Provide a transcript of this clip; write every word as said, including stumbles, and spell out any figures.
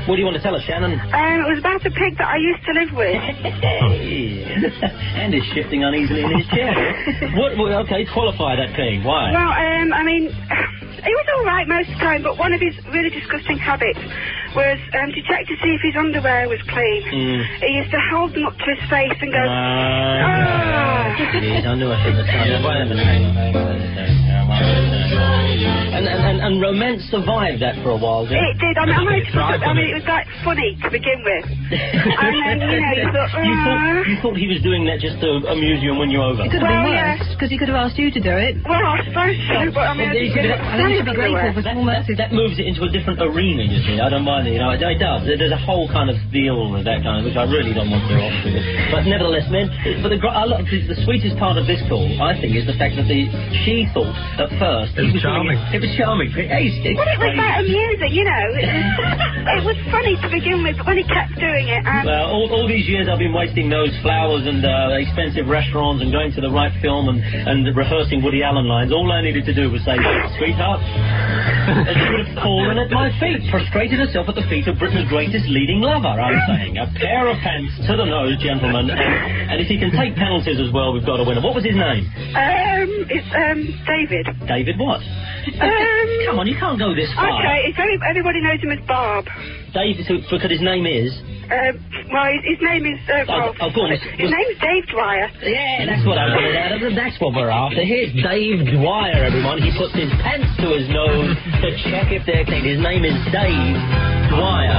What do you want to tell us, Shannon? Um, it was about a pig that I used to live with. And is shifting uneasily in his chair. what, what, okay, qualify that pig. Why? Well, um, I mean, he was all right most of the time, but one of his really disgusting habits was um, to check to see if his underwear was clean. Mm. He used to hold them up to his face and go, Uh, ah! His underwear from the time. Wait a minute, hang on, hang on. And, and, and, and romance survived that for a while, did it? It did. I mean, I, managed to put up, I mean, it was like funny to begin with. And then, you know, you thought, you thought, uh... you thought he was doing that just to amuse you and win you over? It could have well, been worse, because yeah. he could have asked you to do it. Well, I suppose so, but I mean, well, I think I think you should be grateful for that, small that, mercies. that moves it into a different arena, you see. I don't mind it, you know, it, it does. There's a whole kind of deal with that kind of, which I really don't want to go off with. But nevertheless, men, but the, I love, the sweetest part of this call, I think, is the fact that the she thought at first it was charming. It, it was charming. Hey, it, well, it was like amusing, you know. It was, it was funny to begin with, but when he kept doing it, and well, all, all these years I've been wasting those flowers and uh, expensive restaurants and going to the right film and, and rehearsing Woody Allen lines. All I needed to do was say, sweetheart, and she would have fallen at my feet, prostrated herself at the feet of Britain's greatest leading lover, I'm saying. A pair of pants to the nose, gentlemen. And, and if he can take penalties as well, we've got a winner. What was his name? Um, it's, um, David. David what? Um... Come on, you can't go this far. Okay, if any, everybody knows him as Bob. David, so, because his name is... Uh, well, his, his name is... Uh, oh, well, oh, go on. his name's Dave Dwyer. Yeah, that's what I wanted out of him. That's what we're after. Here's Dave Dwyer, everyone. He puts his pants to his nose to check if they're clean. His name is Dave Dwyer.